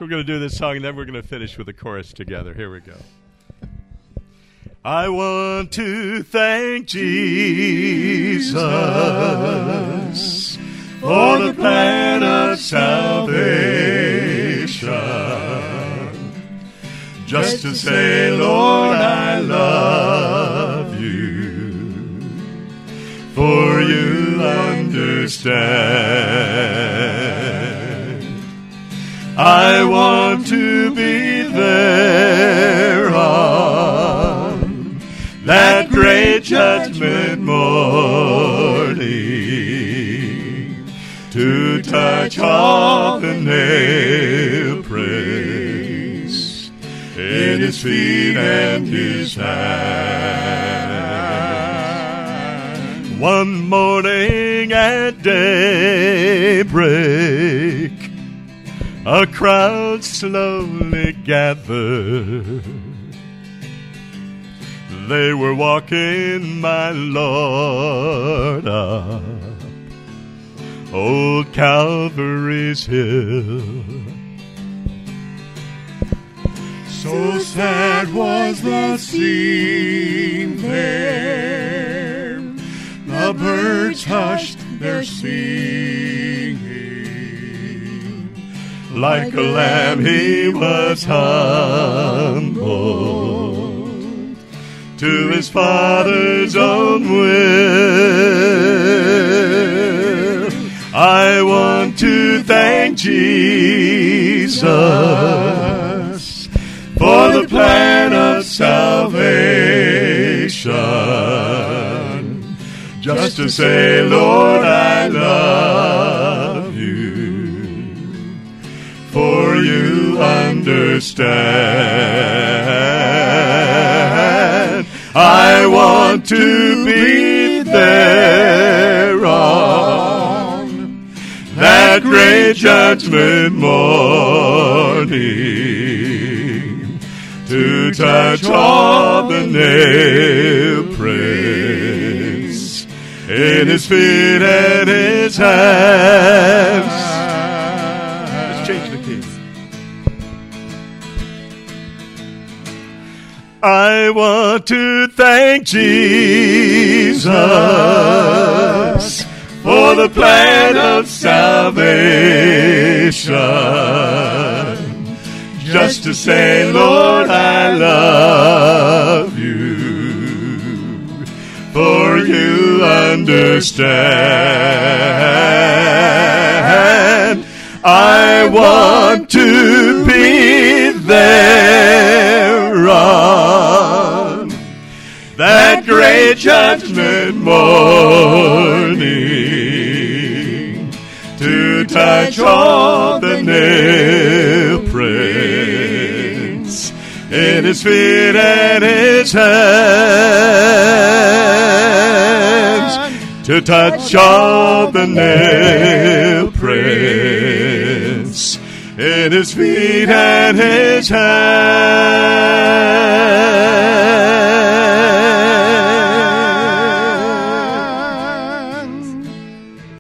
we're going to do this song, and then we're going to finish with the chorus together. Here we go. I want to thank Jesus for the plan of salvation. Just to say, Lord, I love you, for you understand. I want to be there on that great judgment morning, to touch all the nail prints in his feet and his hand. One morning at daybreak, a crowd slowly gathered. They were walking, my Lord, up old Calvary's hill. So sad was the scene there, the birds hushed their singing. Like a lamb he was humbled to his Father's own will. I want to thank Jesus for the plan of salvation. Just to say, Lord, I love you, for you understand. I want to be there on that great judgment morning, to touch all the nail prints in his feet and his hands. Let's change the key. I want to thank Jesus for the plan of salvation. Just to say, Lord, I love you, for you understand. I want to be there on that great judgment morning, to touch all the nail prints in his feet and his hands, to touch all the nail prints in his feet and his hands.